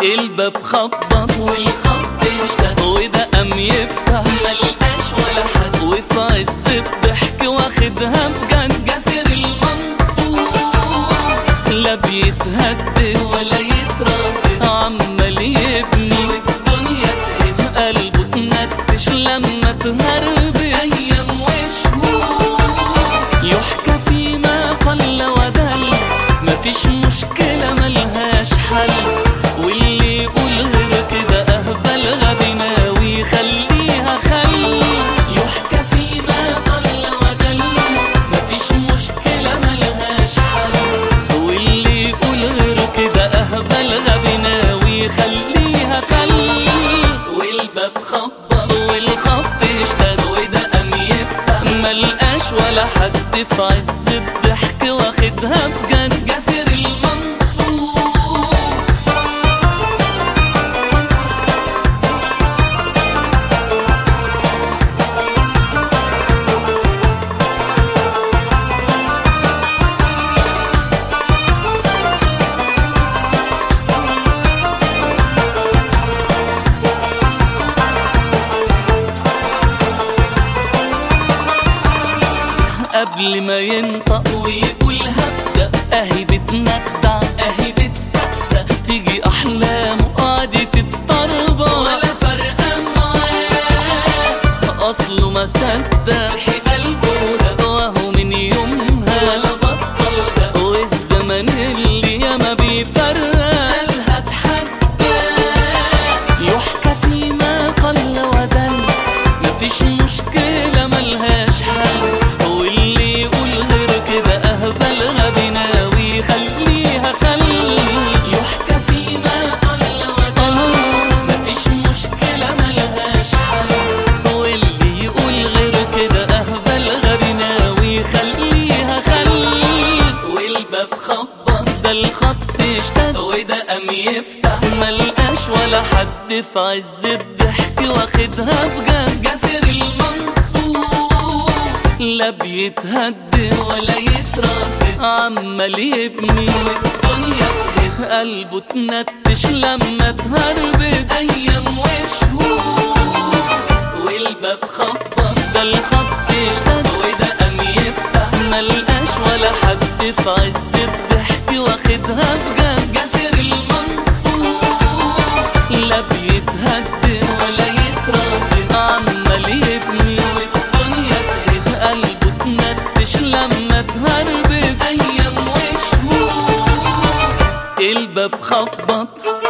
الباب خبط والخبط اشتد وده قام يفتح ملقاش ولا حد، وفي عز الضحك واخدها بجد جاسر المنصور لا بيتهدد ولا يتردد، عمال يبني والدنيا تهد، قلبه اتنتش لما تهرب ايام وشهور. يحكى فيما قل ودل مفيش مشكلة ملهاش حل، واللي يقول غير كده اهبل غبي ناوي يخليها خل. يحكى فيما قل ودل مفيش مشكلة ملهاش حل، واللي يقول غير كده اهبل غبي ناوي يخليها خل. والباب خبط والخبط اشتد وده قام يفتح ملقاش ولا حد، في عز الضحك واخدها بجد جاسر المنصور. قبل ما ينطق ويقول هبدأ اهي بتندع اهي بتسقسق، تيجي احلامه قعدت الطربة ولا فرقة معاه، اصله ما صدق صحي قلبه ده، وهو من يومها ولا بطل ده، والزمن اللي ياما بيفرق قالها اتحداه. يحكى فيما قل ودل مفيش مشكلة ملهاش حل، واللي يقول غير كده اهبل غبي ناوي يخليها خل. يحكى فيما قل ودل مفيش مشكلة ملهاش حل، واللي يقول غير كده اهبل غبي ناوي يخليها خل. والباب خبط ده الخبط اشتد وده قام يفتح ملقاش ولا حد، في عز الضحك واخدها بجد جاسر المنصور لا بيتهدد ولا يتردد، عمال يبني والدنيا تهد، قلبه اتنتش لما تهربد ايام وشهور. والباب خبط ده الخبط اشتد وده قام يفتح ملقاش ولا حد، في عز الضحك واخدها بجد جاسر المنصور لا بيتهدد ولا يتردد، عمال يبني والدنيا تهد، قلبه اتنتش لما تهربد ايام وشهور. الباب خبط